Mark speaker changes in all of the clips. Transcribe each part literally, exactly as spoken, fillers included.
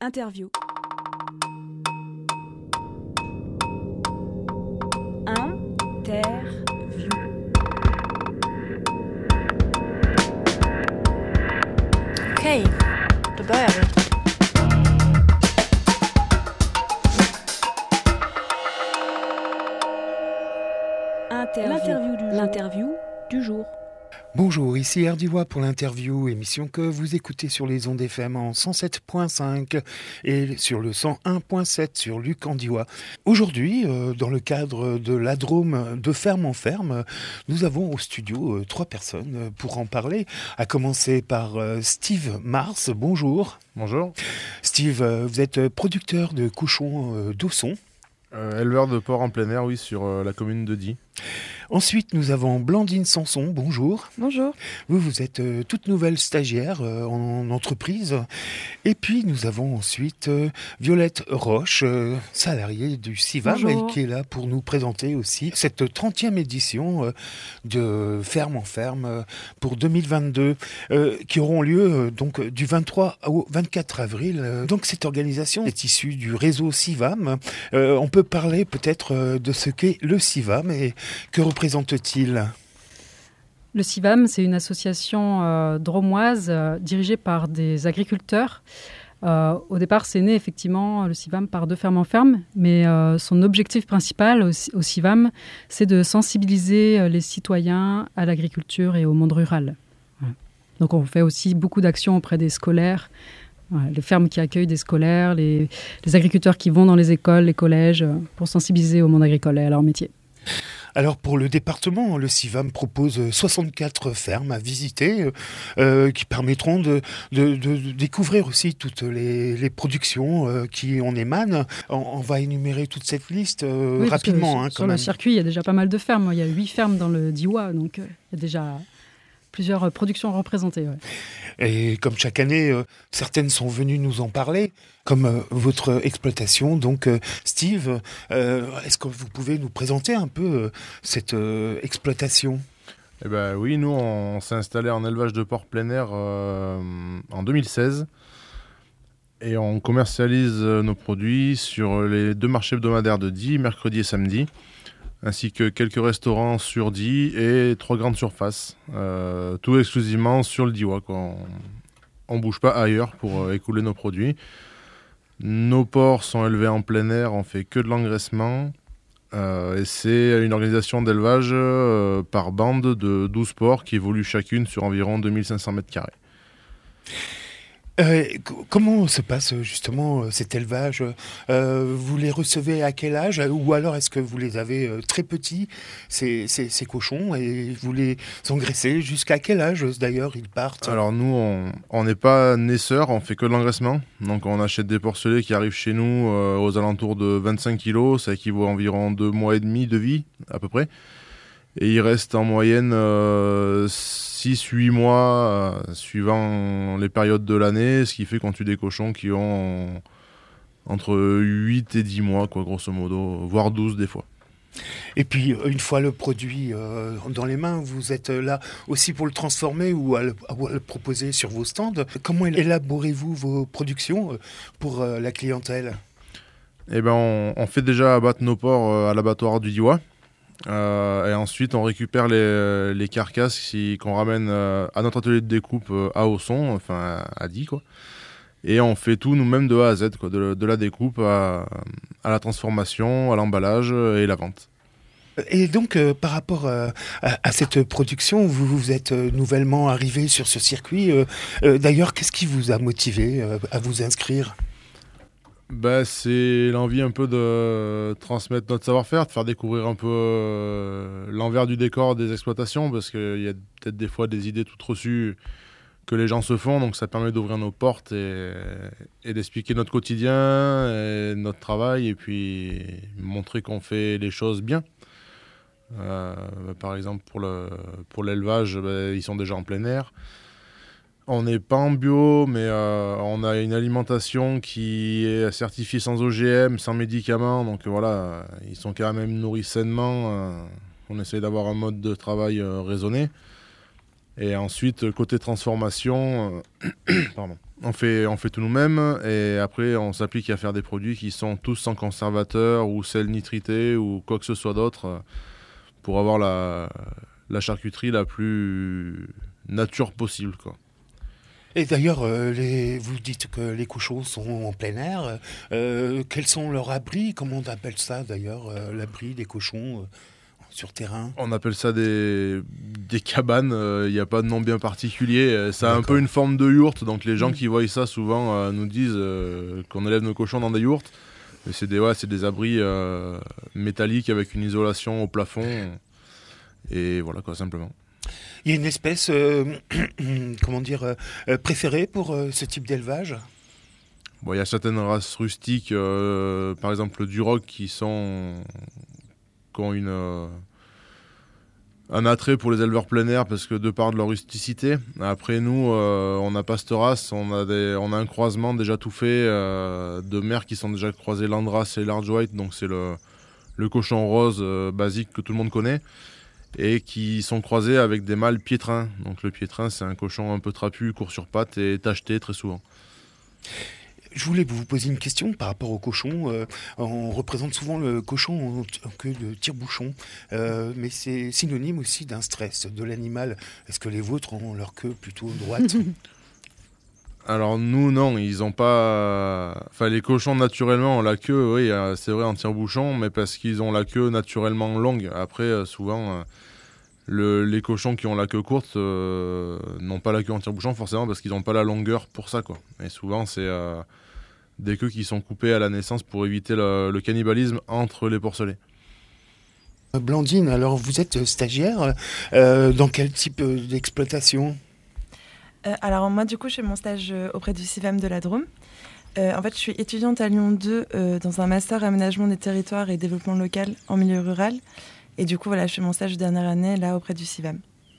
Speaker 1: Interview. Interview.
Speaker 2: Okej, då börjar vi.
Speaker 1: Interview. L'interview du jour. L'interview du jour.
Speaker 3: Bonjour, ici Erdiwa pour l'interview, émission que vous écoutez sur les ondes F M en cent sept virgule cinq et sur le cent un virgule sept sur Luc Andiwa. Aujourd'hui, euh, dans le cadre de l'Adrome de Ferme en Ferme, nous avons au studio euh, trois personnes pour en parler, à commencer par euh, Steve Mars. Bonjour.
Speaker 4: Bonjour.
Speaker 3: Steve, euh, vous êtes producteur de cochons euh, d'Ausson.
Speaker 4: Euh, éleveur de porc en plein air, oui, sur euh, la commune de Die.
Speaker 3: Ensuite, nous avons Blandine Sanson. Bonjour.
Speaker 2: Bonjour.
Speaker 3: Vous, vous êtes euh, toute nouvelle stagiaire euh, en entreprise. Et puis, nous avons ensuite euh, Violette Roche, euh, salariée du CIVAM,
Speaker 2: Bonjour.
Speaker 3: et qui est là pour nous présenter aussi cette trentième édition euh, de Ferme en Ferme euh, pour deux mille vingt-deux, euh, qui auront lieu euh, donc du vingt-trois au vingt-quatre avril. Euh, donc, cette organisation est issue du réseau CIVAM. Euh, on peut parler peut-être euh, de ce qu'est le CIVAM et que représente-t-il ?
Speaker 5: Le CIVAM, c'est une association euh, dromoise euh, dirigée par des agriculteurs. Euh, au départ, c'est né effectivement le CIVAM par deux fermes en ferme, mais euh, son objectif principal au, au CIVAM, c'est de sensibiliser euh, les citoyens à l'agriculture et au monde rural. Ouais. Donc on fait aussi beaucoup d'actions auprès des scolaires, ouais, les fermes qui accueillent des scolaires, les, les agriculteurs qui vont dans les écoles, les collèges, euh, pour sensibiliser au monde agricole et à leur métier.
Speaker 3: Alors pour le département, le CIVAM propose soixante-quatre fermes à visiter euh, qui permettront de, de, de, de découvrir aussi toutes les, les productions euh, qui en émanent. On, on va énumérer toute cette liste euh,
Speaker 5: oui,
Speaker 3: rapidement.
Speaker 5: Sur,
Speaker 3: hein,
Speaker 5: sur
Speaker 3: quand
Speaker 5: le
Speaker 3: même.
Speaker 5: circuit, il y a déjà pas mal de fermes. Il y a huit fermes dans le Diois, donc euh, il y a déjà plusieurs euh, productions représentées. Ouais.
Speaker 3: Et comme chaque année, euh, certaines sont venues nous en parler, comme euh, votre exploitation. Donc euh, Steve, euh, est-ce que vous pouvez nous présenter un peu euh, cette euh, exploitation ?
Speaker 4: Eh ben, oui, nous, on, on s'est installé en élevage de porc plein air euh, en deux mille seize. Et on commercialise nos produits sur les deux marchés hebdomadaires de Die, mercredi et samedi, ainsi que quelques restaurants sur Die et trois grandes surfaces. Euh, tout exclusivement sur le Diois, quoi. On ne bouge pas ailleurs pour euh, écouler nos produits. Nos porcs sont élevés en plein air, on fait que de l'engraissement. Euh, et c'est une organisation d'élevage euh, par bande de douze porcs qui évoluent chacune sur environ deux mille cinq cents mètres carrés.
Speaker 3: Euh, comment se passe justement cet élevage ? euh, Vous les recevez à quel âge ? Ou alors est-ce que vous les avez euh, très petits, ces, ces, ces cochons, et vous les engraissez ? Jusqu'à quel âge d'ailleurs ils partent ?
Speaker 4: Alors nous, on n'est pas naisseurs, on fait que de l'engraissement. Donc on achète des porcelets qui arrivent chez nous euh, aux alentours de vingt-cinq kilos. Ça équivaut à environ deux mois et demi de vie à peu près. Et il reste en moyenne euh, six huit mois, euh, suivant les périodes de l'année, ce qui fait qu'on tue des cochons qui ont en, entre huit et dix mois, quoi, grosso modo, voire douze des fois.
Speaker 3: Et puis, une fois le produit euh, dans les mains, vous êtes là aussi pour le transformer ou à le, ou à le proposer sur vos stands. Comment élaborez-vous vos productions pour euh, la clientèle ?
Speaker 4: Eh ben, on, on fait déjà abattre nos porcs euh, à l'abattoir du Diois. Euh, et ensuite, on récupère les, les carcasses qui, qu'on ramène euh, à notre atelier de découpe euh, à Ausson, enfin à Die, quoi. Et on fait tout nous-mêmes de A à Z, quoi, de, de la découpe à, à la transformation, à l'emballage et la vente.
Speaker 3: Et donc, euh, par rapport euh, à, à cette production, vous, vous êtes euh, nouvellement arrivé sur ce circuit. Euh, euh, d'ailleurs, qu'est-ce qui vous a motivé euh, à vous inscrire ?
Speaker 4: Bah, c'est l'envie un peu de transmettre notre savoir-faire, de faire découvrir un peu euh, l'envers du décor des exploitations, parce qu'il y a peut-être des fois des idées toutes reçues que les gens se font, donc ça permet d'ouvrir nos portes et, et d'expliquer notre quotidien, et notre travail, et puis montrer qu'on fait les choses bien. Euh, par exemple, pour, le, pour l'élevage, bah, ils sont déjà en plein air. On n'est pas en bio, mais euh, on a une alimentation qui est certifiée sans O G M, sans médicaments. Donc voilà, ils sont quand même nourris sainement. Euh, on essaie d'avoir un mode de travail euh, raisonné. Et ensuite, côté transformation, euh, pardon. On fait, on fait tout nous-mêmes et après on s'applique à faire des produits qui sont tous sans conservateur ou sel nitrité ou quoi que ce soit d'autre pour avoir la, la charcuterie la plus nature possible, quoi.
Speaker 3: Et d'ailleurs, euh, les, vous dites que les cochons sont en plein air. Euh, quels sont leurs abris? Comment on appelle ça d'ailleurs, euh, l'abri des cochons euh, sur terrain?
Speaker 4: On appelle ça des, des cabanes. Il euh, n'y a pas de nom bien particulier. Ça a un peu une forme de yourte. Donc les gens mmh. qui voient ça souvent euh, nous disent euh, qu'on élève nos cochons dans des yourtes. Mais c'est des, ouais, c'est des abris euh, métalliques avec une isolation au plafond. Et voilà quoi, simplement.
Speaker 3: Il y a une espèce, euh, comment dire, euh, préférée pour euh, ce type d'élevage?
Speaker 4: Bon, il y a certaines races rustiques, euh, par exemple le Duroc, qui sont, qui ont une, euh, un attrait pour les éleveurs plein air parce que de par de leur rusticité. Après nous, euh, on n'a pas cette race, on a des, on a un croisement déjà tout fait euh, de mères qui sont déjà croisées Landrace et Large White, donc c'est le, le cochon rose euh, basique que tout le monde connaît. Et qui sont croisés avec des mâles piétrins. Donc le piétrin, c'est un cochon un peu trapu, court sur pattes et tacheté très souvent.
Speaker 3: Je voulais vous poser une question par rapport au cochon. Euh, on représente souvent le cochon en queue de tire-bouchon, euh, mais c'est synonyme aussi d'un stress de l'animal. Est-ce que les vôtres ont leur queue plutôt droite?
Speaker 4: Alors nous, non, ils n'ont pas... Enfin, les cochons, naturellement, ont la queue, oui, c'est vrai, en tire-bouchon, mais parce qu'ils ont la queue naturellement longue. Après, souvent, le... les cochons qui ont la queue courte euh, n'ont pas la queue en tire-bouchon, forcément, parce qu'ils n'ont pas la longueur pour ça, quoi. Et souvent, c'est euh, des queues qui sont coupées à la naissance pour éviter le, le cannibalisme entre les porcelets.
Speaker 3: Blandine, alors vous êtes stagiaire, euh, dans quel type d'exploitation ?
Speaker 2: Euh, alors moi du coup je fais mon stage euh, auprès du CIVAM de la Drôme. Euh, en fait je suis étudiante à Lyon deux euh, dans un master aménagement des territoires et développement local en milieu rural. Et du coup voilà je fais mon stage de dernière année là auprès du CIVAM.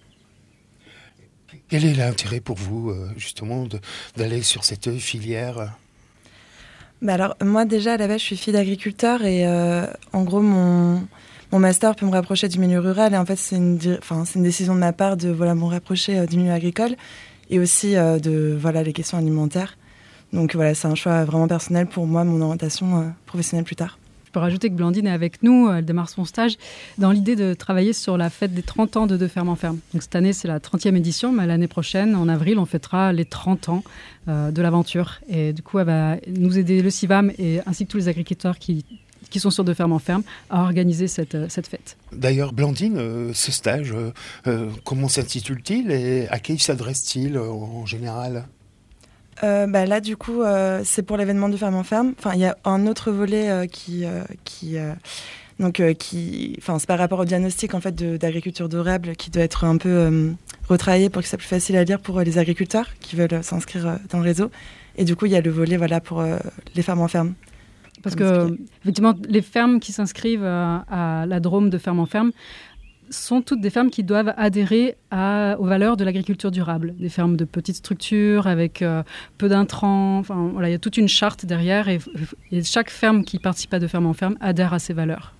Speaker 3: Quel est l'intérêt pour vous euh, justement de, d'aller sur cette filière ?
Speaker 2: Bah alors moi déjà à la base je suis fille d'agriculteur et euh, en gros mon... Mon master peut me rapprocher du milieu rural et en fait c'est une, enfin, c'est une décision de ma part de voilà, me rapprocher euh, du milieu agricole et aussi euh, de voilà, les questions alimentaires. Donc voilà, c'est un choix vraiment personnel pour moi, mon orientation euh, professionnelle plus tard.
Speaker 5: Je peux rajouter que Blandine est avec nous, elle démarre son stage dans l'idée de travailler sur la fête des trente ans de De Ferme en Ferme. Donc cette année c'est la trentième édition, mais l'année prochaine, en avril, on fêtera les trente ans euh, de l'aventure. Et du coup, elle va nous aider, le CIVAM, et, ainsi que tous les agriculteurs qui... qui sont sur De Ferme en Ferme, à organiser cette, cette fête.
Speaker 3: D'ailleurs, Blandine, euh, ce stage, euh, euh, comment s'intitule-t-il et à qui s'adresse-t-il euh, en général ?
Speaker 2: euh, bah Là, du coup, euh, c'est pour l'événement De Ferme en Ferme. Enfin, il y a un autre volet euh, qui... Euh, qui euh, donc, euh, qui, enfin, c'est par rapport au diagnostic en fait, de, d'agriculture durable qui doit être un peu euh, retravaillé pour que ce soit plus facile à lire pour euh, les agriculteurs qui veulent euh, s'inscrire euh, dans le réseau. Et du coup, il y a le volet voilà, pour euh, les fermes en ferme.
Speaker 5: Parce que, effectivement, les fermes qui s'inscrivent à, à la Drôme De Ferme en Ferme sont toutes des fermes qui doivent adhérer à, aux valeurs de l'agriculture durable. Des fermes de petites structures avec euh, peu d'intrants. Enfin, voilà, il y a toute une charte derrière et, et chaque ferme qui participe à De Ferme en Ferme adhère à ces valeurs.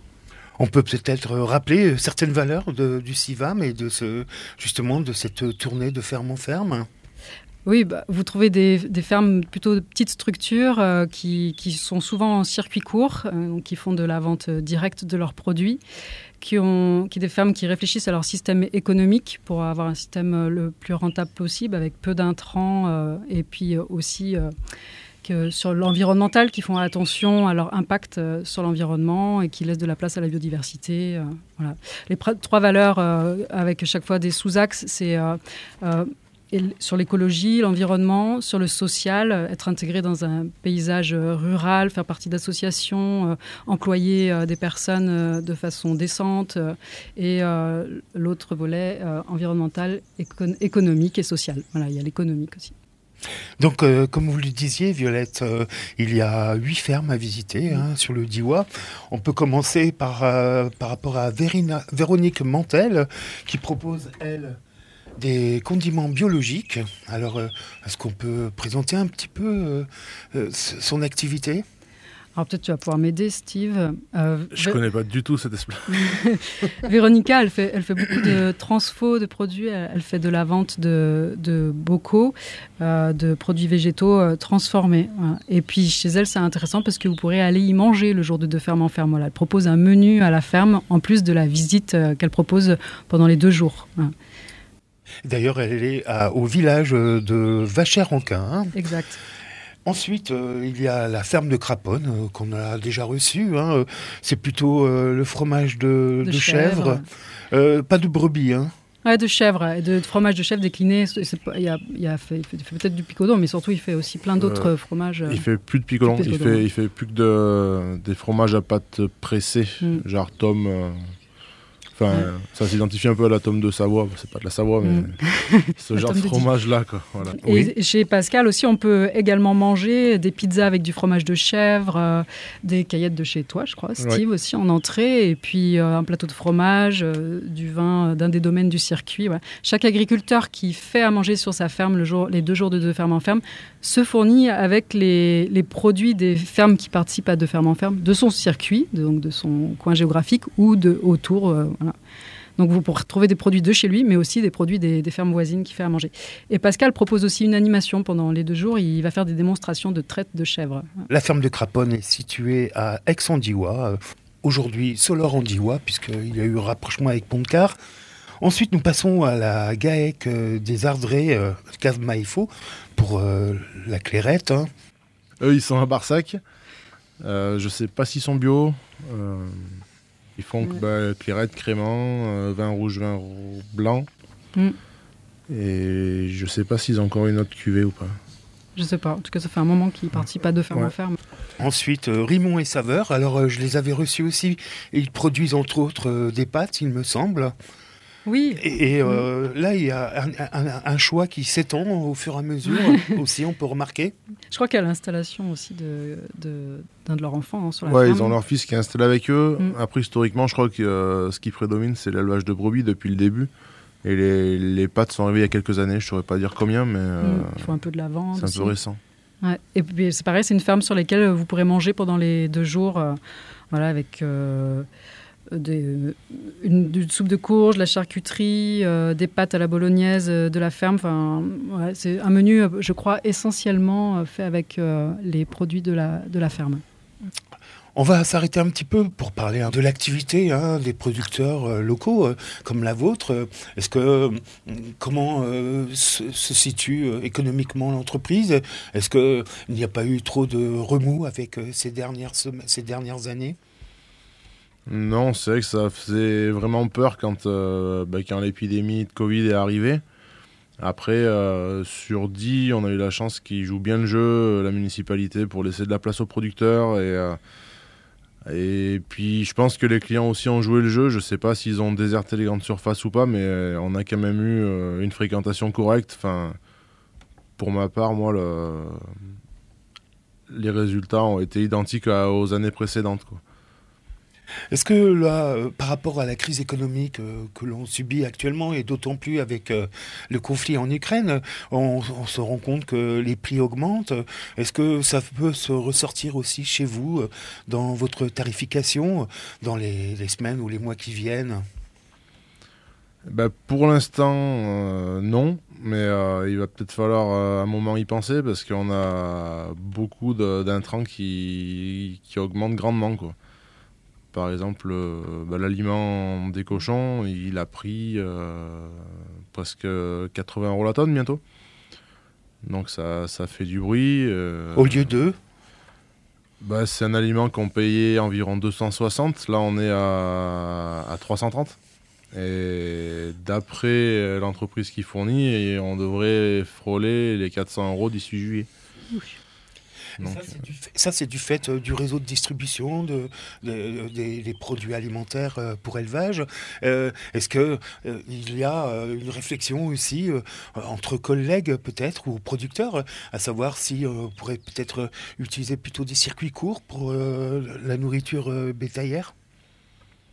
Speaker 3: On peut peut-être rappeler certaines valeurs de, du CIVAM et de ce, justement de cette tournée de ferme en ferme.
Speaker 5: Oui, bah, vous trouvez des, des fermes plutôt de petites structures euh, qui, qui sont souvent en circuit court, euh, donc qui font de la vente directe de leurs produits, qui ont qui des fermes qui réfléchissent à leur système économique pour avoir un système le plus rentable possible avec peu d'intrants euh, et puis aussi euh, que sur l'environnemental, qui font attention à leur impact euh, sur l'environnement et qui laissent de la place à la biodiversité. Euh, voilà. Les pr- trois valeurs euh, avec chaque fois des sous-axes, c'est euh, euh, Et sur l'écologie, l'environnement, sur le social, euh, être intégré dans un paysage euh, rural, faire partie d'associations, euh, employer euh, des personnes euh, de façon décente, euh, et euh, l'autre volet euh, environnemental, éco- économique et social. Voilà, il y a l'économique aussi.
Speaker 3: Donc, euh, comme vous le disiez, Violette, euh, il y a huit fermes à visiter hein, sur le Diois. On peut commencer par, euh, par rapport à Vérina, Véronique Mantel, qui propose, elle, des condiments biologiques. Alors, euh, est-ce qu'on peut présenter un petit peu euh, euh, son activité ?
Speaker 5: Alors peut-être tu vas pouvoir m'aider, Steve.
Speaker 4: Euh, je ne connais pas du tout cette espèce.
Speaker 5: Véronica, elle fait, elle fait beaucoup de transfo de produits. Elle, elle fait de la vente de, de bocaux, euh, de produits végétaux euh, transformés. Voilà. Et puis chez elle, c'est intéressant parce que vous pourrez aller y manger le jour de deux fermes en ferme. Voilà. Elle propose un menu à la ferme en plus de la visite euh, qu'elle propose pendant les deux jours. Voilà.
Speaker 3: D'ailleurs, elle est à, au village de Vachères-en-Quin. Hein.
Speaker 5: Exact.
Speaker 3: Ensuite, euh, il y a la ferme de Craponne, euh, qu'on a déjà reçue. Hein. C'est plutôt euh, le fromage de, de, de chèvre. chèvre. Euh, pas de brebis. Hein.
Speaker 5: Ouais, de chèvre, et de, de fromage de chèvre décliné. Il, a, il, a fait, il fait peut-être du picodon, mais surtout il fait aussi plein d'autres euh, fromages.
Speaker 4: Il fait plus de picodon, il fait, il fait plus que de, des fromages à pâte pressée, mm. genre tome... Euh... Enfin, ouais. Ça s'identifie un peu à la tome de Savoie. C'est pas de la Savoie, mais mmh. ce genre de fromage-là, quoi. Voilà.
Speaker 5: Et oui. Chez Pascal aussi, on peut également manger des pizzas avec du fromage de chèvre, euh, des caillettes de chez toi, je crois, Steve, ouais. aussi en entrée, et puis euh, un plateau de fromage, euh, du vin d'un des domaines du circuit. Ouais. Chaque agriculteur qui fait à manger sur sa ferme le jour, les deux jours de deux fermes en ferme se fournit avec les, les produits des fermes qui participent à deux fermes en ferme, de son circuit, de, donc de son coin géographique ou de autour. Euh, voilà. Donc vous pourrez trouver des produits de chez lui, mais aussi des produits des, des fermes voisines qu'il fait à manger. Et Pascal propose aussi une animation pendant les deux jours. Il va faire des démonstrations de traite de chèvres.
Speaker 3: La ferme de Craponne est située à Aix-en-Diois. Aujourd'hui, Soleure-en-Diois, puisqu'il y a eu un rapprochement avec Pontcar. Ensuite, nous passons à la GAEC des Ardrés, euh, Cave Maïfo, pour euh, la clairette. Hein.
Speaker 4: Eux, ils sont à Barsac. Euh, je ne sais pas s'ils sont bio. Euh... Ils font mmh. bah, clairette, crément, euh, vin rouge, vin blanc. Mmh. Et je ne sais pas s'ils ont encore une autre cuvée ou pas.
Speaker 5: Je ne sais pas. En tout cas, ça fait un moment qu'ils participent à deux fermes en ferme.
Speaker 3: Ensuite, euh, Rimont et Saveur. Alors, euh, je les avais reçus aussi. Et ils produisent entre autres euh, des pâtes, il me semble.
Speaker 5: Oui.
Speaker 3: Et, et euh, mmh. là, il y a un, un, un choix qui s'étend au fur et à mesure. aussi, on peut remarquer.
Speaker 5: Je crois qu'il y a l'installation aussi de, de, d'un de leurs enfants hein, sur la
Speaker 4: ouais,
Speaker 5: ferme.
Speaker 4: Ils ont leur fils qui est installé avec eux. Mmh. Après, historiquement, je crois que euh, ce qui prédomine, c'est l'élevage de brebis depuis le début. Et les, les pâtes sont arrivées il y a quelques années. Je ne saurais pas dire combien, mais euh, mmh.
Speaker 5: il faut un peu de la vente.
Speaker 4: C'est un
Speaker 5: aussi.
Speaker 4: peu récent.
Speaker 5: Ouais. Et puis, c'est pareil, c'est une ferme sur laquelle vous pourrez manger pendant les deux jours, euh, voilà, avec... Euh, Des, une, une soupe de courge, de la charcuterie, euh, des pâtes à la bolognaise euh, de la ferme. Enfin, ouais, c'est un menu, je crois, essentiellement fait avec euh, les produits de la, de la ferme.
Speaker 3: On va s'arrêter un petit peu pour parler de l'activité hein, des producteurs euh, locaux euh, comme la vôtre. Est-ce que euh, comment euh, se, se situe euh, économiquement l'entreprise ? Est-ce qu'il n'y a pas eu trop de remous avec euh, ces dernières ces dernières années ?
Speaker 4: Non, c'est vrai que ça faisait vraiment peur quand, euh, bah, quand l'épidémie de Covid est arrivée. Après, euh, sur dix, on a eu la chance qu'ils jouent bien le jeu, la municipalité, pour laisser de la place aux producteurs. Et, euh, et puis, je pense que les clients aussi ont joué le jeu. Je ne sais pas s'ils ont déserté les grandes surfaces ou pas, mais on a quand même eu euh, une fréquentation correcte. Enfin, pour ma part, moi, le... les résultats ont été identiques à, aux années précédentes, quoi.
Speaker 3: Est-ce que là, euh, par rapport à la crise économique euh, que l'on subit actuellement, et d'autant plus avec euh, le conflit en Ukraine, on, on se rend compte que les prix augmentent. Est-ce que ça peut se ressortir aussi chez vous, euh, dans votre tarification, dans les, les semaines ou les mois qui viennent ?
Speaker 4: Ben, pour l'instant, euh, non. Mais euh, il va peut-être falloir euh, un moment y penser, parce qu'on a beaucoup de, d'intrants qui, qui augmentent grandement, quoi. Par exemple, euh, bah, l'aliment des cochons, il a pris euh, presque quatre-vingts euros la tonne bientôt. Donc ça, ça fait du bruit. Euh,
Speaker 3: Au lieu de
Speaker 4: bah, c'est un aliment qu'on payait environ deux cent soixante. Là, on est à, à trois cent trente. Et d'après l'entreprise qui fournit, on devrait frôler les quatre cents euros d'ici juillet.
Speaker 3: Oui. Donc, ça, c'est du fait, ça, c'est du fait euh, du réseau de distribution de, de, de, des, des produits alimentaires euh, pour élevage. Euh, est-ce qu'il euh, y a euh, une réflexion aussi euh, entre collègues peut-être ou producteurs, euh, à savoir si euh, on pourrait peut-être euh, utiliser plutôt des circuits courts pour euh, la nourriture euh, bétaillère ?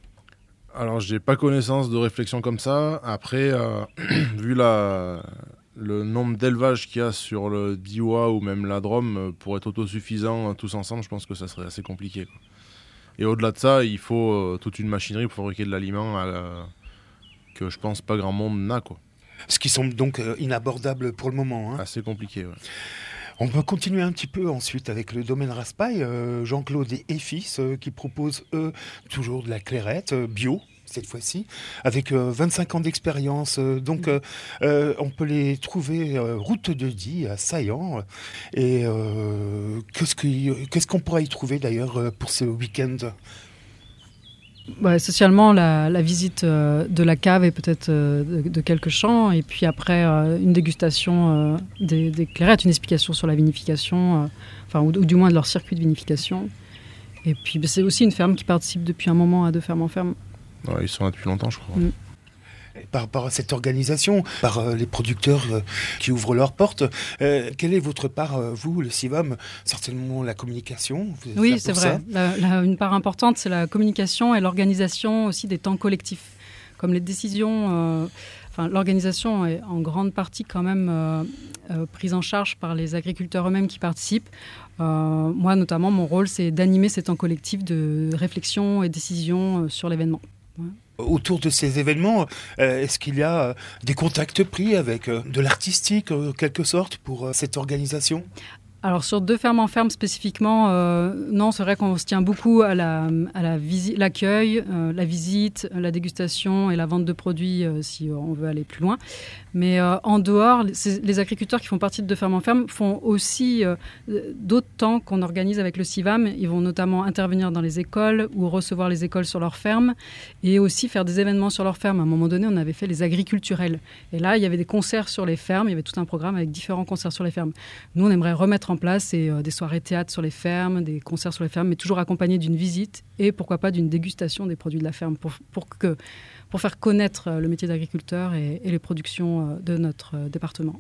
Speaker 4: Alors, j'ai pas connaissance de réflexion comme ça. Après, euh, vu la... le nombre d'élevages qu'il y a sur le Diois ou même la Drôme, pour être autosuffisant tous ensemble, je pense que ça serait assez compliqué, quoi. Et au-delà de ça, il faut euh, toute une machinerie pour fabriquer de l'aliment euh, que je pense pas grand monde n'a, quoi.
Speaker 3: Ce qui semble donc euh, inabordable pour le moment. Hein.
Speaker 4: Assez compliqué, ouais.
Speaker 3: On peut continuer un petit peu ensuite avec le domaine Raspail, euh, Jean-Claude et fils, euh, qui proposent, eux, toujours de la clairette euh, bio, cette fois-ci, avec euh, vingt-cinq ans d'expérience. Euh, donc, euh, euh, on peut les trouver euh, route de Die, à Saillant. Et euh, qu'est-ce, que, qu'est-ce qu'on pourra y trouver, d'ailleurs, euh, pour ce week-end ?
Speaker 5: Bah, socialement, la, la visite euh, de la cave et peut-être euh, de, de quelques champs, et puis après euh, une dégustation euh, des, des clairettes, une explication sur la vinification, euh, enfin, ou, ou du moins de leur circuit de vinification. Et puis bah, c'est aussi une ferme qui participe depuis un moment à Deux Fermes en Ferme.
Speaker 4: Ouais, ils sont là depuis longtemps, je crois.
Speaker 5: Mm.
Speaker 3: Par rapport à cette organisation, par euh, les producteurs euh, qui ouvrent leurs portes, euh, quelle est votre part, euh, vous, le C I V A M ? Certainement la communication. Vous êtes là
Speaker 5: Oui,
Speaker 3: pour
Speaker 5: c'est
Speaker 3: ça.
Speaker 5: vrai. La, la, une part importante, c'est la communication et l'organisation aussi des temps collectifs. Comme les décisions, euh, enfin, l'organisation est en grande partie quand même euh, euh, prise en charge par les agriculteurs eux-mêmes qui participent. Euh, moi, notamment, mon rôle, c'est d'animer ces temps collectifs de réflexion et décision euh, sur l'événement. Ouais.
Speaker 3: Autour de ces événements, euh, est-ce qu'il y a euh, des contacts pris avec euh, de l'artistique, en euh, quelque sorte, pour euh, cette organisation ?
Speaker 5: Alors sur Deux Fermes en Ferme spécifiquement, euh, non, c'est vrai qu'on se tient beaucoup à, la, à la visi- l'accueil, euh, la visite, la dégustation et la vente de produits euh, si on veut aller plus loin. Mais euh, en dehors, les, les agriculteurs qui font partie de Deux Fermes en Ferme font aussi euh, d'autres temps qu'on organise avec le C I V A M. Ils vont notamment intervenir dans les écoles ou recevoir les écoles sur leur ferme et aussi faire des événements sur leur ferme. À un moment donné, on avait fait les agriculturels. Et là, il y avait des concerts sur les fermes. Il y avait tout un programme avec différents concerts sur les fermes. Nous, on aimerait remettre en place et, euh, des soirées théâtre sur les fermes, des concerts sur les fermes, mais toujours accompagnés d'une visite et pourquoi pas d'une dégustation des produits de la ferme pour, pour, que, pour faire connaître le métier d'agriculteur et, et les productions de notre euh, département.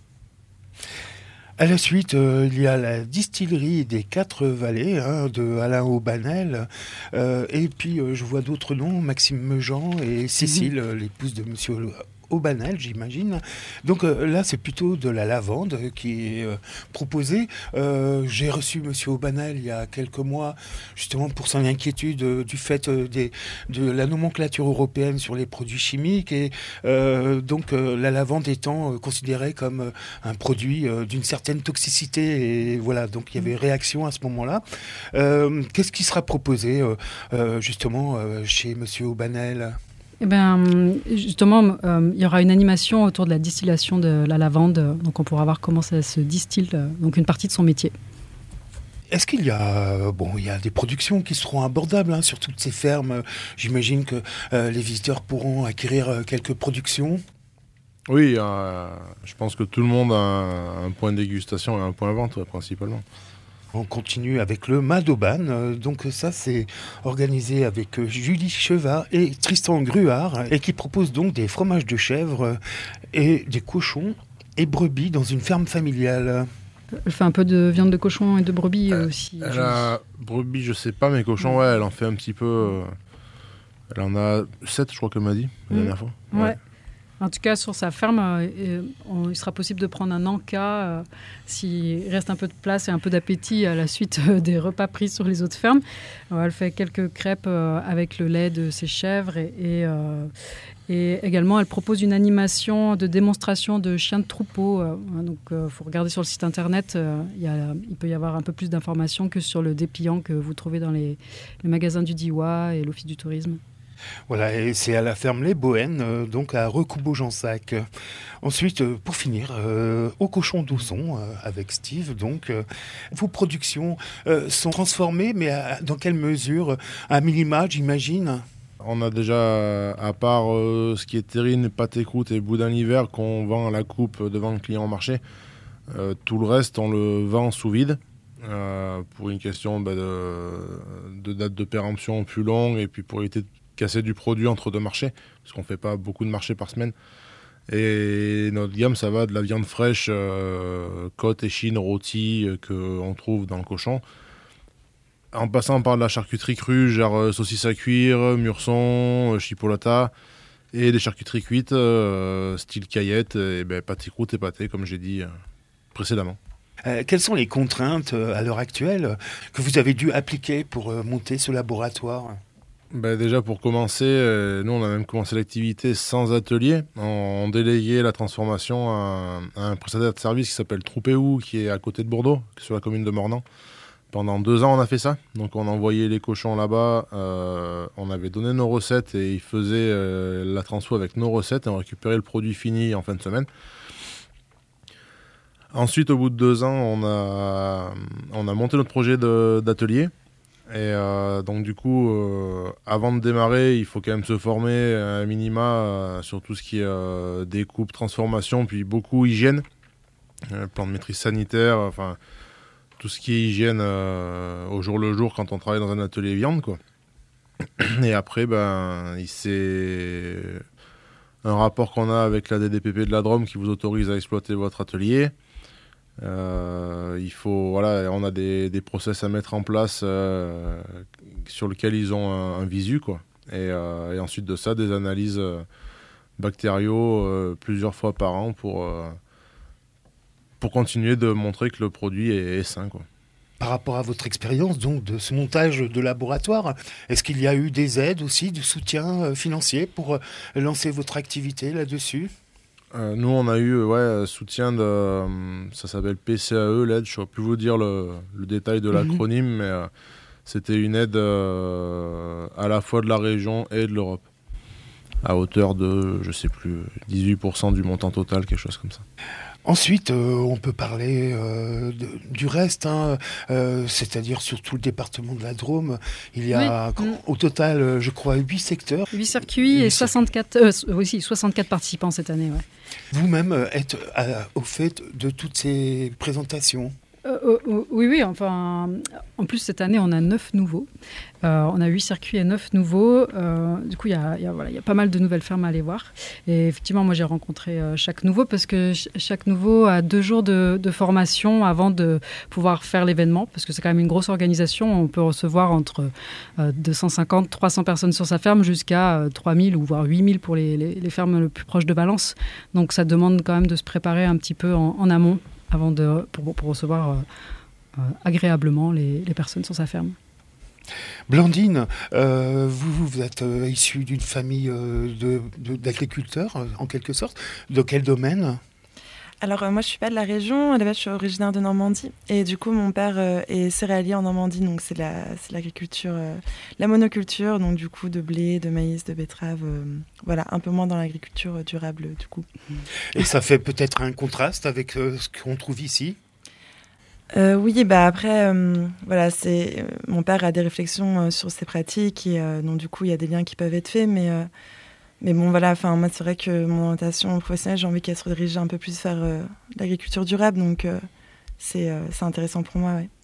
Speaker 3: À la suite, euh, il y a la distillerie des Quatre Vallées hein, de Alain Aubanel. Euh, et puis, euh, je vois d'autres noms, Maxime Mejean et Cécile, mmh. l'épouse de Monsieur Aubanel, j'imagine. Donc euh, là, c'est plutôt de la lavande qui est euh, proposée. Euh, j'ai reçu Monsieur Aubanel il y a quelques mois, justement pour son inquiétude euh, du fait euh, des, de la nomenclature européenne sur les produits chimiques. Et euh, donc euh, la lavande étant euh, considérée comme euh, un produit euh, d'une certaine toxicité. Et voilà, donc il y avait réaction à ce moment-là. Euh, qu'est-ce qui sera proposé euh, euh, justement euh, chez Monsieur Aubanel ?
Speaker 5: Eh ben, justement, euh, il y aura une animation autour de la distillation de la lavande, donc on pourra voir comment ça se distille, euh, donc une partie de son métier.
Speaker 3: Est-ce qu'il y a, bon, il y a des productions qui seront abordables hein, sur toutes ces fermes ? J'imagine que euh, les visiteurs pourront acquérir euh, quelques productions.
Speaker 4: Oui, euh, je pense que tout le monde a un, un point de dégustation et un point de vente, ouais, principalement.
Speaker 3: On continue avec le Madoban. Euh, donc ça, c'est organisé avec euh, Julie Chevat et Tristan Gruard et qui propose donc des fromages de chèvre et des cochons et brebis dans une ferme familiale.
Speaker 5: Elle fait un peu de viande de cochon et de brebis euh, aussi.
Speaker 4: Elle a brebis, je sais pas, mais cochon, ouais, elle en fait un petit peu. Euh, elle en a sept, je crois qu'elle m'a dit, la mmh. dernière fois.
Speaker 5: Ouais. ouais. En tout cas, sur sa ferme, euh, on, il sera possible de prendre un encas euh, s'il reste un peu de place et un peu d'appétit à la suite euh, des repas pris sur les autres fermes. Alors, elle fait quelques crêpes euh, avec le lait de ses chèvres et, et, euh, et également elle propose une animation de démonstration de chiens de troupeau. Euh, donc, il euh, faut regarder sur le site internet. Euh, y a, il peut y avoir un peu plus d'informations que sur le dépliant que vous trouvez dans les, les magasins du Diois et l'Office du tourisme.
Speaker 3: Voilà, et c'est à la ferme Les Bohènes, euh, donc à Recoubeau-Jansac. Ensuite, euh, pour finir, euh, au Cochon d'Ausson, euh, avec Steve, donc, euh, vos productions euh, sont transformées, mais à, dans quelle mesure ? À minima, j'imagine ?
Speaker 4: On a déjà, à part euh, ce qui est terrine, pâté croûte et boudin l'hiver qu'on vend à la coupe devant le client au marché, euh, tout le reste, on le vend sous vide. Euh, pour une question bah, de, de date de péremption plus longue et puis pour éviter de casser du produit entre deux marchés, parce qu'on ne fait pas beaucoup de marchés par semaine. Et notre gamme, ça va de la viande fraîche, euh, côte, échine, rôti, euh, qu'on trouve dans le cochon, en passant par de la charcuterie crue, genre euh, saucisse à cuire, mûrson, euh, chipolata, Et des charcuteries cuites, euh, style caillette, et ben, pâté croûte et pâté, comme j'ai dit euh, précédemment.
Speaker 3: Euh, quelles sont les contraintes euh, à l'heure actuelle euh, que vous avez dû appliquer pour euh, monter ce laboratoire ?
Speaker 4: Ben, déjà, pour commencer, euh, nous, on a même commencé l'activité sans atelier. On, on déléguait la transformation à, à un prestataire de service qui s'appelle Troupéou, qui est à côté de Bordeaux, sur la commune de Mornan. Pendant deux ans, on a fait ça. Donc, on envoyait les cochons là-bas. Euh, on avait donné nos recettes et ils faisaient euh, la transfo avec nos recettes et on récupérait le produit fini en fin de semaine. Ensuite, au bout de deux ans, on a, on a monté notre projet de, d'atelier. Et euh, donc, du coup, euh, avant de démarrer, il faut quand même se former à minima euh, sur tout ce qui est euh, découpe, transformation, puis beaucoup hygiène, euh, plan de maîtrise sanitaire, enfin... tout ce qui est hygiène euh, au jour le jour quand on travaille dans un atelier viande, quoi. Et après, ben, c'est un rapport qu'on a avec la D D P P de la Drôme qui vous autorise à exploiter votre atelier. Euh, il faut, voilà, on a des, des process à mettre en place euh, sur lesquels ils ont un, un visu, quoi. Et, euh, et ensuite de ça, des analyses euh, bactériaux euh, plusieurs fois par an pour... Euh, pour continuer de montrer que le produit est, est sain, quoi.
Speaker 3: Par rapport à votre expérience donc de ce montage de laboratoire, est-ce qu'il y a eu des aides aussi, du soutien euh, financier pour euh, lancer votre activité là-dessus ?
Speaker 4: euh, Nous, on a eu ouais, soutien de... Euh, ça s'appelle P C A E, l'aide. Je ne saurais plus vous dire le, le détail de l'acronyme, mmh. mais euh, c'était une aide euh, à la fois de la région et de l'Europe, à hauteur de, je ne sais plus, dix-huit pour cent du montant total, quelque chose comme ça.
Speaker 3: Ensuite, euh, on peut parler euh, de, du reste, hein, euh, c'est-à-dire sur tout le département de la Drôme. Il y a oui. au total, je crois, huit secteurs.
Speaker 5: huit circuits et soixante-quatre, euh, oui, soixante-quatre participants cette année. Ouais.
Speaker 3: Vous-même êtes à, au fait de toutes ces présentations ?
Speaker 5: Euh, euh, oui, oui, enfin, en plus cette année on a neuf nouveaux, euh, on a huit circuits et neuf nouveaux, euh, du coup il y a, y, a, voilà, y a pas mal de nouvelles fermes à aller voir, et effectivement moi j'ai rencontré euh, chaque nouveau parce que ch- chaque nouveau a deux jours de, de formation avant de pouvoir faire l'événement, parce que c'est quand même une grosse organisation, on peut recevoir entre euh, deux cent cinquante, trois cents personnes sur sa ferme jusqu'à euh, trois mille ou voire huit mille pour les, les, les fermes le plus proches de Valence, donc ça demande quand même de se préparer un petit peu en, en amont avant de, pour, pour recevoir euh, euh, agréablement les, les personnes sur sa ferme.
Speaker 3: Blandine, euh, vous, vous êtes euh, issue d'une famille euh, de, de, d'agriculteurs, euh, en quelque sorte. De quel domaine ?
Speaker 2: Alors, euh, moi, je ne suis pas de la région. À la base, je suis originaire de Normandie. Et du coup, mon père euh, est céréalier en Normandie. Donc, c'est, la, c'est l'agriculture, euh, la monoculture. Donc, du coup, de blé, de maïs, de betterave. Euh, voilà, un peu moins dans l'agriculture durable, du coup.
Speaker 3: Et ça fait peut-être un contraste avec euh, ce qu'on trouve ici ?
Speaker 2: Euh, oui, bah après, euh, voilà, c'est euh, mon père a des réflexions euh, sur ses pratiques et euh, donc du coup, il y a des liens qui peuvent être faits, mais euh, mais bon, voilà, enfin moi, c'est vrai que mon orientation professionnelle, j'ai envie qu'elle se redirige un peu plus vers euh, l'agriculture durable, donc euh, c'est euh, c'est intéressant pour moi, ouais.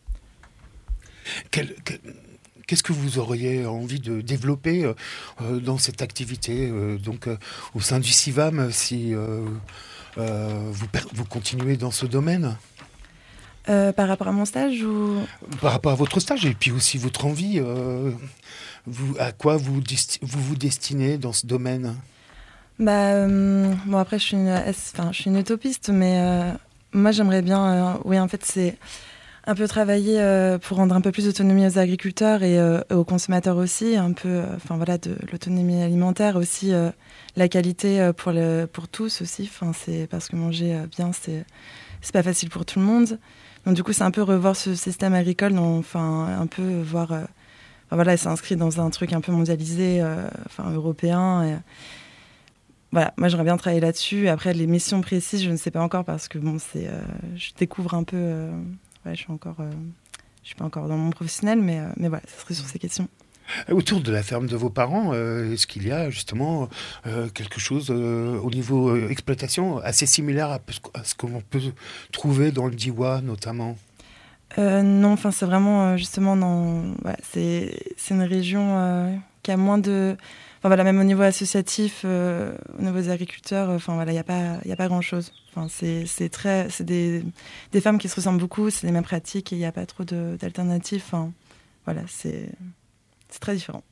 Speaker 3: Quel, quel, qu'est-ce que vous auriez envie de développer euh, dans cette activité, euh, donc euh, au sein du CIVAM, si euh, euh, vous vous continuez dans ce domaine ?
Speaker 2: Euh, par rapport à mon stage ou...
Speaker 3: Par rapport à votre stage et puis aussi votre envie, euh, vous, à quoi vous, desti- vous vous destinez dans ce domaine ?
Speaker 2: Bah, euh, bon, après, je suis une, enfin, je suis une utopiste, mais euh, moi, j'aimerais bien... Euh, oui, en fait, c'est un peu travailler euh, pour rendre un peu plus d'autonomie aux agriculteurs et euh, aux consommateurs aussi, un peu, enfin, voilà, de l'autonomie alimentaire aussi, euh, la qualité euh, pour, le, pour tous aussi, enfin, c'est parce que manger euh, bien, c'est, c'est pas facile pour tout le monde. Donc du coup, c'est un peu revoir ce système agricole, donc, enfin un peu voir, euh, enfin, voilà, c'est inscrit dans un truc un peu mondialisé, euh, enfin européen. Et, voilà, moi j'aimerais bien travailler là-dessus. Après, les missions précises, je ne sais pas encore parce que bon, c'est, euh, je découvre un peu, euh, ouais, je suis encore, euh, je suis pas encore dans mon professionnel, mais euh, mais voilà, ça serait sur ces questions.
Speaker 3: Autour de la ferme de vos parents, euh, est-ce qu'il y a justement euh, quelque chose euh, au niveau euh, exploitation assez similaire à, à ce qu'on peut trouver dans le Diois notamment ?
Speaker 2: euh, Non, enfin c'est vraiment euh, justement dans, ouais, c'est c'est une région euh, qui a moins de, enfin voilà, même au niveau associatif, euh, au niveau des agriculteurs, enfin voilà, il y a pas il y a pas grand chose. Enfin c'est c'est très, c'est des des fermes qui se ressemblent beaucoup, c'est les mêmes pratiques et il y a pas trop de d'alternatives. Enfin voilà, c'est C'est très différent.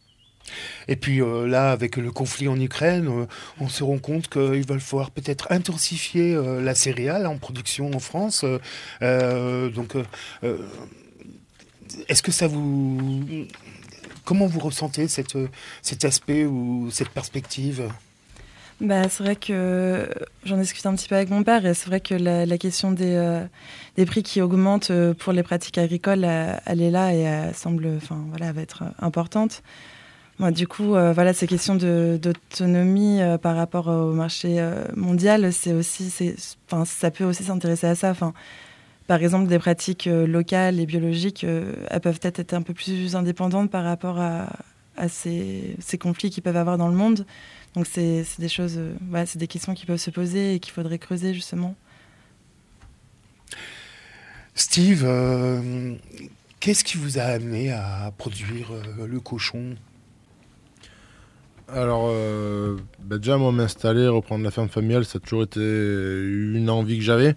Speaker 3: Et puis euh, là, avec le conflit en Ukraine, euh, on se rend compte qu'il va falloir peut-être intensifier euh, la céréale en production en France. Euh, donc, euh, est-ce que ça vous... Comment vous ressentez cette, cet aspect ou cette perspective ?
Speaker 2: Bah, c'est vrai que j'en discute un petit peu avec mon père et c'est vrai que la, la question des, euh, des prix qui augmentent pour les pratiques agricoles, elle, elle est là et elle semble, enfin, voilà, elle va être importante. Moi, du coup, euh, voilà, ces questions de, d'autonomie euh, par rapport au marché euh, mondial, c'est aussi, c'est, enfin, ça peut aussi s'intéresser à ça. Enfin, par exemple, des pratiques euh, locales et biologiques, euh, elles peuvent peut-être être un peu plus indépendantes par rapport à, à ces, ces conflits qu'ils peuvent avoir dans le monde. Donc, c'est, c'est des choses, euh, voilà, c'est des questions qui peuvent se poser et qu'il faudrait creuser justement.
Speaker 3: Steve, euh, qu'est-ce qui vous a amené à produire euh, le cochon ?
Speaker 4: Alors, euh, bah déjà, moi, m'installer, reprendre la ferme familiale, ça a toujours été une envie que j'avais.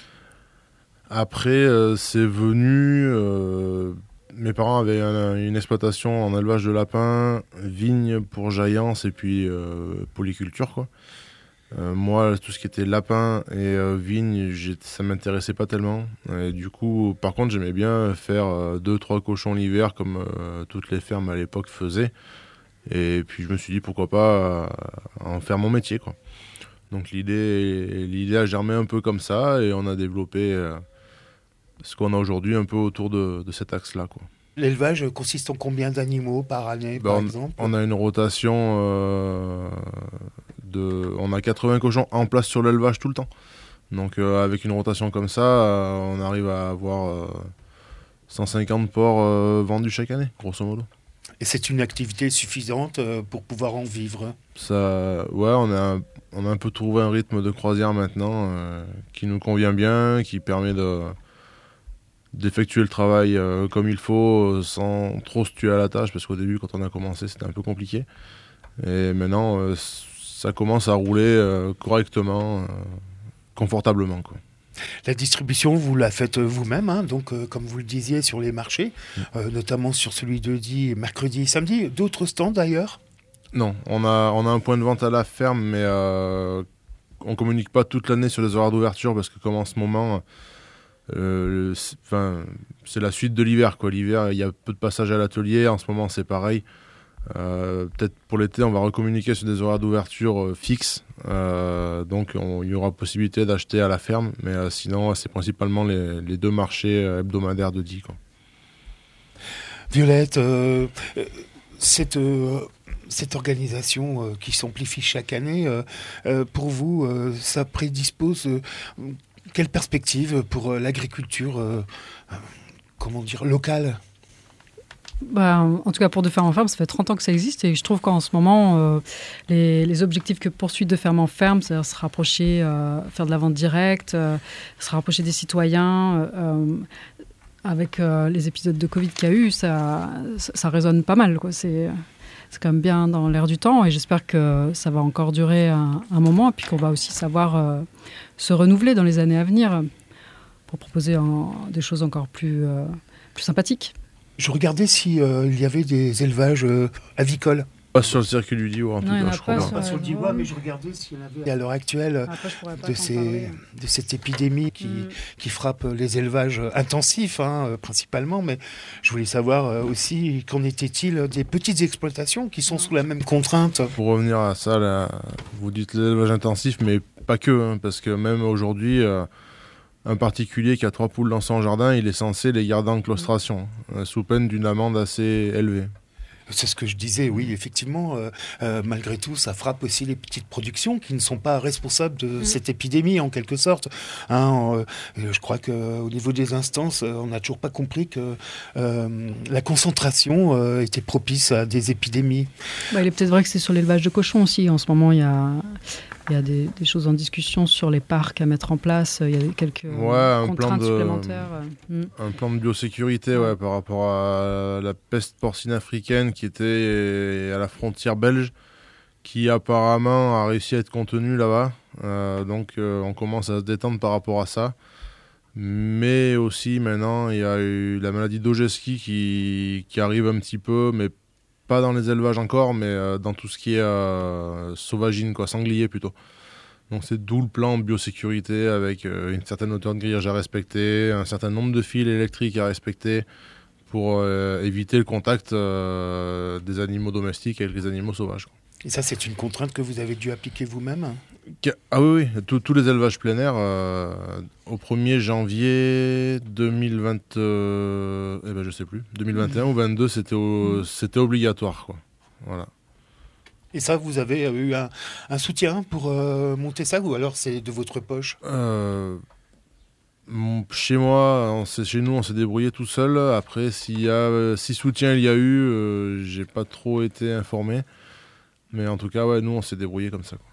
Speaker 4: Après, euh, c'est venu... Euh, mes parents avaient un, une exploitation en élevage de lapins, vignes pour jaillance et puis euh, polyculture, quoi. Euh, moi, tout ce qui était lapin et euh, vigne, ça m'intéressait pas tellement. Et du coup, par contre, j'aimais bien faire euh, deux, trois cochons l'hiver, comme euh, toutes les fermes à l'époque faisaient. Et puis je me suis dit pourquoi pas euh, en faire mon métier, quoi. Donc l'idée, l'idée a germé un peu comme ça et on a développé euh, ce qu'on a aujourd'hui un peu autour de, de cet axe-là, quoi.
Speaker 3: L'élevage consiste en combien d'animaux par année,
Speaker 4: ben
Speaker 3: par
Speaker 4: on,
Speaker 3: exemple ?
Speaker 4: On a une rotation euh, de... On a quatre-vingts cochons en place sur l'élevage tout le temps. Donc euh, avec une rotation comme ça, euh, on arrive à avoir euh, cent cinquante porcs euh, vendus chaque année, grosso modo.
Speaker 3: Et c'est une activité suffisante pour pouvoir en vivre ?
Speaker 4: Ça, ouais, on a, on a un peu trouvé un rythme de croisière maintenant euh, qui nous convient bien, qui permet de, d'effectuer le travail euh, comme il faut, sans trop se tuer à la tâche, parce qu'au début, quand on a commencé, c'était un peu compliqué. Et maintenant, euh, ça commence à rouler euh, correctement, euh, confortablement, quoi.
Speaker 3: La distribution, vous la faites vous-même, hein, donc euh, comme vous le disiez, sur les marchés, euh, notamment sur celui de Die, mercredi et samedi. D'autres stands d'ailleurs ?
Speaker 4: Non, on a, on a un point de vente à la ferme, mais euh, on ne communique pas toute l'année sur les horaires d'ouverture, parce que comme en ce moment, euh, c'est, c'est la suite de l'hiver, quoi. L'hiver, il y a peu de passages à l'atelier, en ce moment c'est pareil. Euh, peut-être pour l'été, on va recommuniquer sur des horaires d'ouverture euh, fixes. Euh, donc, il y aura possibilité d'acheter à la ferme. Mais euh, sinon, c'est principalement les, les deux marchés euh, hebdomadaires de Die, quoi.
Speaker 3: Violette, euh, cette, euh, cette organisation euh, qui s'amplifie chaque année, euh, euh, pour vous, euh, ça prédispose euh, quelle perspective pour euh, l'agriculture euh, euh, comment dire, locale ?
Speaker 5: Bah, en tout cas, pour De Ferme en Ferme, ça fait trente ans que ça existe et je trouve qu'en ce moment, euh, les, les objectifs que poursuit De Ferme en Ferme, c'est-à-dire se rapprocher, euh, faire de la vente directe, euh, se rapprocher des citoyens, euh, avec euh, les épisodes de Covid qu'il y a eu, ça, ça, ça résonne pas mal, quoi. C'est, c'est quand même bien dans l'air du temps et j'espère que ça va encore durer un, un moment et puis qu'on va aussi savoir euh, se renouveler dans les années à venir pour proposer en, des choses encore plus, euh, plus sympathiques.
Speaker 3: Je regardais s'il euh, y avait des élevages euh, avicoles.
Speaker 4: Pas sur le circuit du Diois, en tout
Speaker 5: non,
Speaker 4: cas, je crois.
Speaker 3: Pas, pas sur le Diois, mais je regardais s'il y en avait à l'heure actuelle
Speaker 5: Après,
Speaker 3: de, ces, de cette épidémie qui, mm. qui frappe les élevages intensifs, hein, principalement. Mais je voulais savoir euh, aussi, qu'en était-il des petites exploitations qui sont mm. sous la même contrainte ?
Speaker 4: Pour revenir à ça, là, vous dites l'élevage intensif, mais pas que, hein, parce que même aujourd'hui... Euh, un particulier qui a trois poules dans son jardin, il est censé les garder en claustration, euh, sous peine d'une amende assez élevée.
Speaker 3: C'est ce que je disais, oui, effectivement. Euh, euh, malgré tout, ça frappe aussi les petites productions qui ne sont pas responsables de mmh. cette épidémie, en quelque sorte. Hein, euh, je crois qu'au niveau des instances, on n'a toujours pas compris que euh, la concentration euh, était propice à des épidémies.
Speaker 5: Bah, il est peut-être vrai que c'est sur l'élevage de cochons aussi. En ce moment, il y a... Il y a des, des choses en discussion sur les parcs à mettre en place. Il y a quelques
Speaker 4: ouais,
Speaker 5: contraintes
Speaker 4: de,
Speaker 5: supplémentaires.
Speaker 4: Un plan de biosécurité ouais, par rapport à la peste porcine africaine qui était à la frontière belge, qui apparemment a réussi à être contenue là-bas. Euh, donc euh, on commence à se détendre par rapport à ça. Mais aussi maintenant, il y a eu la maladie d'Ojeski qui, qui arrive un petit peu, mais pas dans les élevages encore, mais euh, dans tout ce qui est euh, sauvagine, quoi, sanglier plutôt. Donc c'est d'où le plan biosécurité avec euh, une certaine hauteur de grillage à respecter, un certain nombre de fils électriques à respecter pour euh, éviter le contact euh, des animaux domestiques avec les animaux sauvages, quoi.
Speaker 3: Et ça, c'est une contrainte que vous avez dû appliquer vous-même ?
Speaker 4: Ah oui, oui. Tous, tous les élevages plein air, euh, au premier janvier deux mille vingt, euh, eh ben, je sais plus, deux mille vingt et un mmh. ou vingt-deux, c'était, au, mmh. c'était obligatoire, quoi. Voilà.
Speaker 3: Et ça, vous avez eu un, un soutien pour euh, monter ça, ou alors c'est de votre poche ?
Speaker 4: euh, Chez moi, on s'est, chez nous, on s'est débrouillé tout seul. Après, s'il y a, si soutien il y a eu, euh, j'ai pas trop été informé. Mais en tout cas, ouais, nous, on s'est débrouillé comme ça, quoi.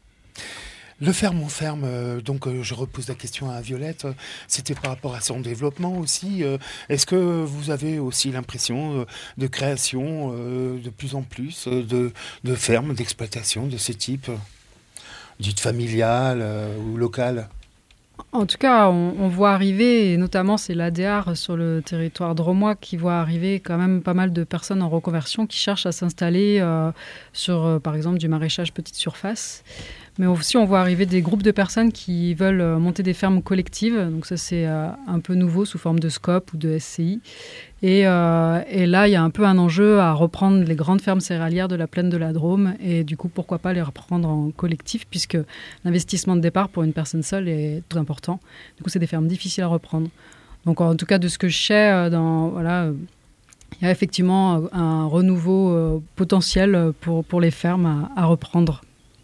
Speaker 3: Le ferme on ferme, euh, donc euh, je repose la question à Violette, euh, c'était par rapport à son développement aussi. Euh, est-ce que vous avez aussi l'impression euh, de création euh, de plus en plus euh, de, de fermes, d'exploitation de ce type, euh, dites familiales euh, ou locales ?
Speaker 5: En tout cas, on, on voit arriver, et notamment c'est l'A D R sur le territoire drômois qui voit arriver quand même pas mal de personnes en reconversion qui cherchent à s'installer euh, sur, euh, par exemple, du maraîchage petite surface. Mais aussi, on voit arriver des groupes de personnes qui veulent euh, monter des fermes collectives. Donc ça, c'est euh, un peu nouveau sous forme de SCOP ou de S C I. Et, euh, et là, il y a un peu un enjeu à reprendre les grandes fermes céréalières de la plaine de la Drôme. Et du coup, pourquoi pas les reprendre en collectif, puisque l'investissement de départ pour une personne seule est tout important. Du coup, c'est des fermes difficiles à reprendre. Donc, en tout cas, de ce que je sais, dans, voilà, il y a effectivement un renouveau euh, potentiel pour, pour les fermes à, à reprendre.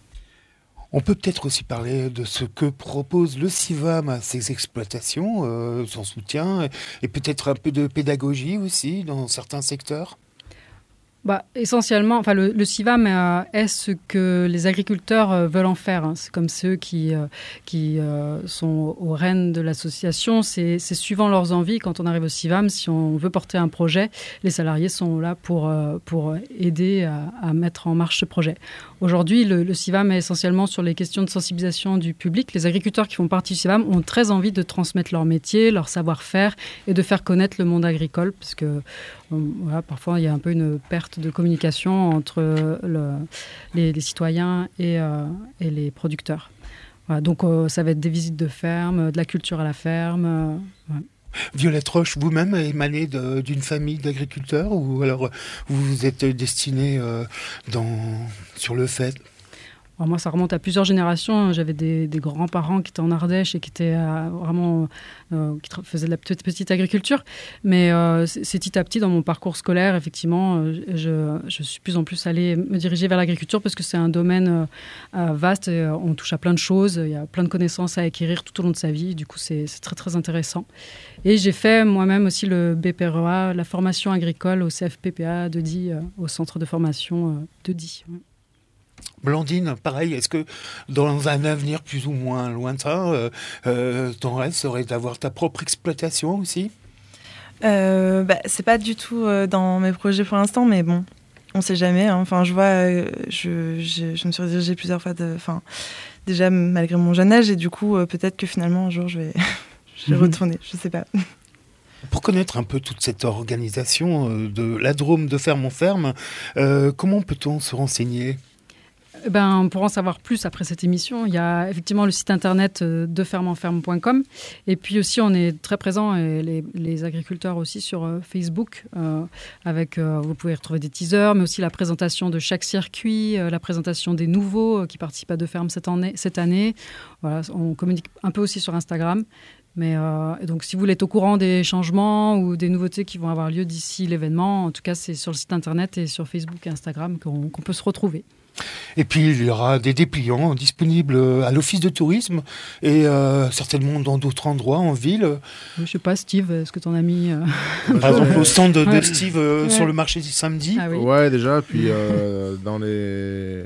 Speaker 3: On peut peut-être aussi parler de ce que propose le CIVAM à ces exploitations, euh, son soutien, et peut-être un peu de pédagogie aussi dans certains secteurs.
Speaker 5: Bah, essentiellement, enfin, le, le CIVAM euh, est ce que les agriculteurs euh, veulent en faire. Hein. C'est comme ceux qui, euh, qui euh, sont aux rênes de l'association. C'est, c'est suivant leurs envies. Quand on arrive au CIVAM, si on veut porter un projet, les salariés sont là pour, euh, pour aider à, à mettre en marche ce projet. Aujourd'hui, le, le CIVAM est essentiellement sur les questions de sensibilisation du public. Les agriculteurs qui font partie du CIVAM ont très envie de transmettre leur métier, leur savoir-faire et de faire connaître le monde agricole, parce que voilà, parfois, il y a un peu une perte de communication entre le, les, les citoyens et, euh, et les producteurs. Voilà, donc, euh, ça va être des visites de ferme, de la culture à la ferme. Euh, ouais.
Speaker 3: Violette Roche, vous-même émanez de, d'une famille d'agriculteurs, ou alors vous vous êtes destinée euh, dans, sur le fait ?
Speaker 5: Alors moi, ça remonte à plusieurs générations. J'avais des, des grands-parents qui étaient en Ardèche et qui étaient euh, vraiment euh, qui tra- faisaient de la petite, petite agriculture. Mais euh, c'est, c'est petit à petit dans mon parcours scolaire, effectivement, euh, je, je suis de plus en plus allée me diriger vers l'agriculture parce que c'est un domaine euh, vaste. Et, euh, on touche à plein de choses. Il y a plein de connaissances à acquérir tout au long de sa vie. Du coup, c'est, c'est très très intéressant. Et j'ai fait moi-même aussi le B P R E A, la formation agricole au C F P P A de Die, euh, au centre de formation euh, de Die.
Speaker 3: Blandine, pareil, est-ce que dans un avenir plus ou moins lointain, euh, euh, ton rêve serait d'avoir ta propre exploitation aussi ?
Speaker 2: euh, bah, C'est pas du tout euh, dans mes projets pour l'instant, mais bon, on sait jamais. Hein. Enfin, je vois, euh, je, je, je me suis redirigée plusieurs fois, de, enfin, déjà malgré mon jeune âge, et du coup, euh, peut-être que finalement, un jour, je vais, je vais retourner, je sais pas.
Speaker 3: Pour connaître un peu toute cette organisation euh, de la Drôme de ferme en ferme, euh, comment peut-on se renseigner ?
Speaker 5: Ben, pour en savoir plus après cette émission, il y a effectivement le site internet de ferme en ferme point com. Et puis aussi, on est très présents, et les, les agriculteurs aussi, sur euh, Facebook. Euh, avec, euh, vous pouvez retrouver des teasers, mais aussi la présentation de chaque circuit, euh, la présentation des nouveaux euh, qui participent à De Ferme cette année. Cette année. Voilà, on communique un peu aussi sur Instagram. Mais euh, et donc, si vous voulez être au courant des changements ou des nouveautés qui vont avoir lieu d'ici l'événement, en tout cas, c'est sur le site internet et sur Facebook et Instagram qu'on, qu'on peut se retrouver.
Speaker 3: Et puis, il y aura des dépliants disponibles à l'Office de tourisme et euh, certainement dans d'autres endroits en ville.
Speaker 5: Je ne sais pas, Steve, est-ce que tu en as mis euh...
Speaker 3: Par exemple, au stand de, de Steve euh, ouais. sur le marché du samedi.
Speaker 5: Ah oui.
Speaker 4: Ouais, déjà. Puis, euh, dans les...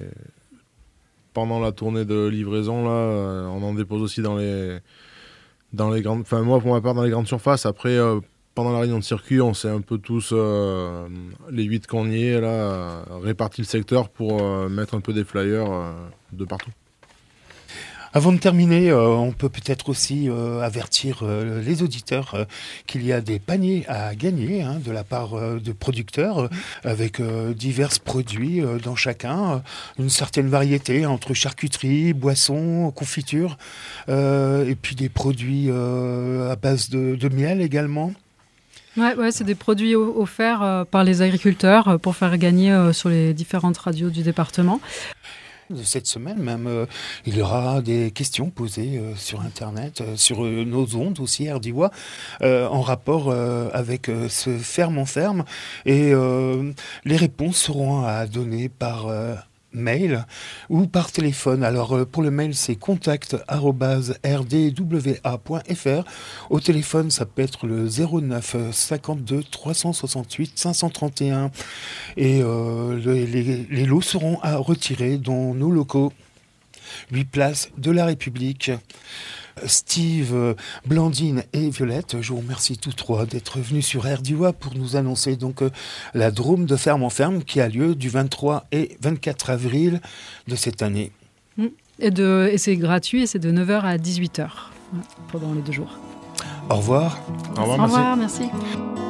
Speaker 4: pendant la tournée de livraison, là, on en dépose aussi dans les, dans les grandes... Enfin, moi, pour ma part, dans les grandes surfaces. Après... Euh, pendant la réunion de circuit, on s'est un peu tous, euh, les huit qu'on y est, là, euh, réparti le secteur pour euh, mettre un peu des flyers euh, de partout.
Speaker 3: Avant de terminer, euh, on peut peut-être aussi euh, avertir euh, les auditeurs euh, qu'il y a des paniers à gagner hein, de la part euh, de producteurs euh, avec euh, divers produits euh, dans chacun, euh, une certaine variété entre charcuterie, boissons, confiture, euh, et puis des produits euh, à base de, de miel également.
Speaker 5: Ouais, ouais, c'est des produits o- offerts euh, par les agriculteurs euh, pour faire gagner euh, sur les différentes radios du département.
Speaker 3: De cette semaine même, euh, il y aura des questions posées euh, sur Internet, euh, sur euh, nos ondes aussi, Erdiwa, euh, en rapport euh, avec euh, ce ferme en ferme. Et euh, les réponses seront à donner par euh, mail ou par téléphone. Alors euh, pour le mail, c'est contact arobase r d w a point f r. Au téléphone, ça peut être le zéro neuf cinquante-deux trois cent soixante-huit cinq cent trente et un. Et euh, le- les, les lots seront à retirer dans nos locaux. huit places de la République. Steve, Blandine et Violette, je vous remercie tous trois d'être venus sur Erdiwa pour nous annoncer donc euh, la Drôme de ferme en ferme qui a lieu du vingt-trois et vingt-quatre avril de cette année.
Speaker 5: Et, de, et c'est gratuit et c'est de neuf heures à dix-huit heures pendant les deux jours.
Speaker 3: Au revoir.
Speaker 4: Au revoir,
Speaker 5: Au
Speaker 4: merci.
Speaker 5: revoir, merci.